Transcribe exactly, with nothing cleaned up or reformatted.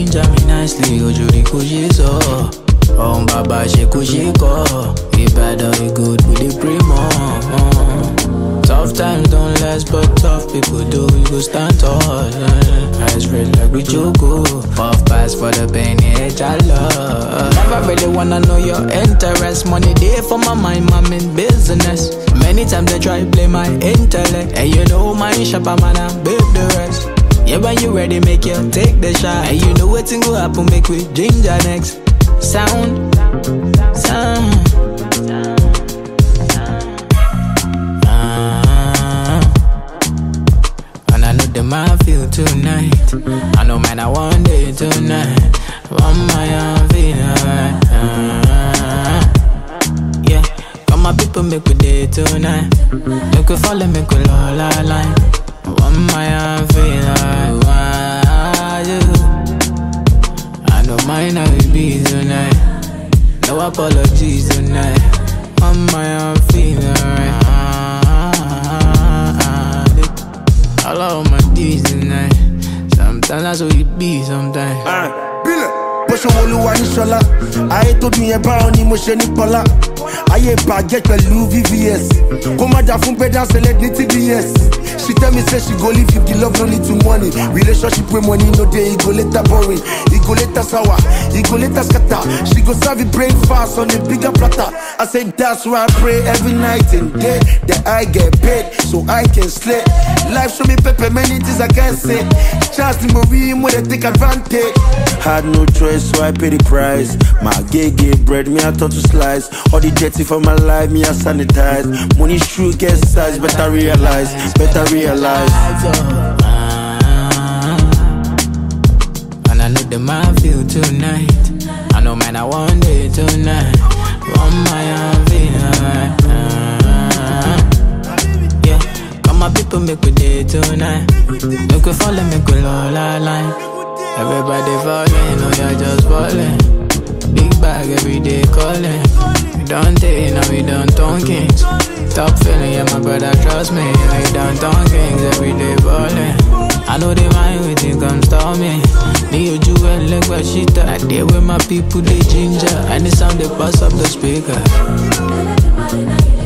ginger me nicely, ojuri kujiso. Oh, Baba, she kushiko. If better, we good with the primo. Tough times don't last, but tough people do. You go stand tall. Eyes red like we jogo. Puff pass for the pain, yeah, I love. Never really wanna know your interest. Money there for my mind, I'm in business. Many times they try to play my intellect. And you know my shopper man, I babe the rest. Yeah, when you ready, make you take the shot. And you know what thing will happen, make we ginger next. Sound, sound. The man feel tonight. I know man I one day tonight. One my own feel alright. uh, Yeah, come my people make we day tonight. Make we follow, make we all line. One my own feel alright. I know mine I will be tonight. No apologies tonight. One my own feel alright. I love my D's tonight. Sometimes that's what it be, sometimes. Ah, Billy, Bosho Oluwa ni Shola. Aye told me about ni mo she ni Pola. Aye baguette pẹ̀lú V V S. Kó má jà fún pedal select ní T B S. She tell me say she go leave if the love no need to money. Relationship with money no day, it go later boring. It go later sour, it go later scatter. She go serve it brain fast on a bigger platter. I say that's why I pray every night and day that I get paid so I can slay. Life show me pepper, many things I can't say. Chance the movie when they take advantage. Had no choice, so I pay the price. My gay gay bread, me I turn to slice. All the dirty for my life, me I sanitize. Money true get size, better realize, better realize. And I know the man feel tonight. I know man I one day tonight. One my own feel alright. Yeah, come my people make we day tonight. Make we follow, make we all line. Everybody falling, oh you're just falling. Big bag every day calling. We don't take, now we done talking. Stop feeling, yeah my brother, trust me. We done talking, every day balling. I know they mind when they come stop me. Me you jewel like what shit. I deal with my people, they ginger. And the sound they pass up the speaker.